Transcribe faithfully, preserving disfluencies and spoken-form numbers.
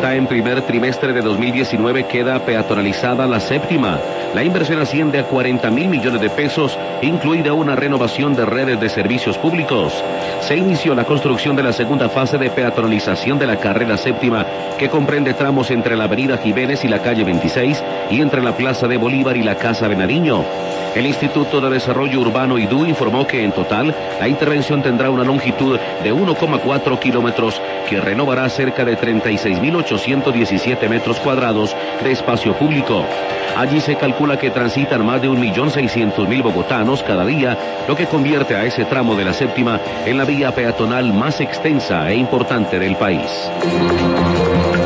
Bogotá en primer trimestre de dos mil diecinueve queda peatonalizada la séptima. La inversión asciende a cuarenta mil millones de pesos, incluida una renovación de redes de servicios públicos. Se inició la construcción de la segunda fase de peatonalización de la carrera séptima, que comprende tramos entre la avenida Jiménez y la calle veintiséis y entre la Plaza de Bolívar y la Casa Venadiño. El Instituto de Desarrollo Urbano I D U informó que en total la intervención tendrá una longitud de uno coma cuatro kilómetros que renovará cerca de treinta y seis mil ochocientos diecisiete metros cuadrados de espacio público. Allí se calcula que transitan más de un millón seiscientos mil bogotanos cada día, lo que convierte a ese tramo de la séptima en la vía peatonal más extensa e importante del país.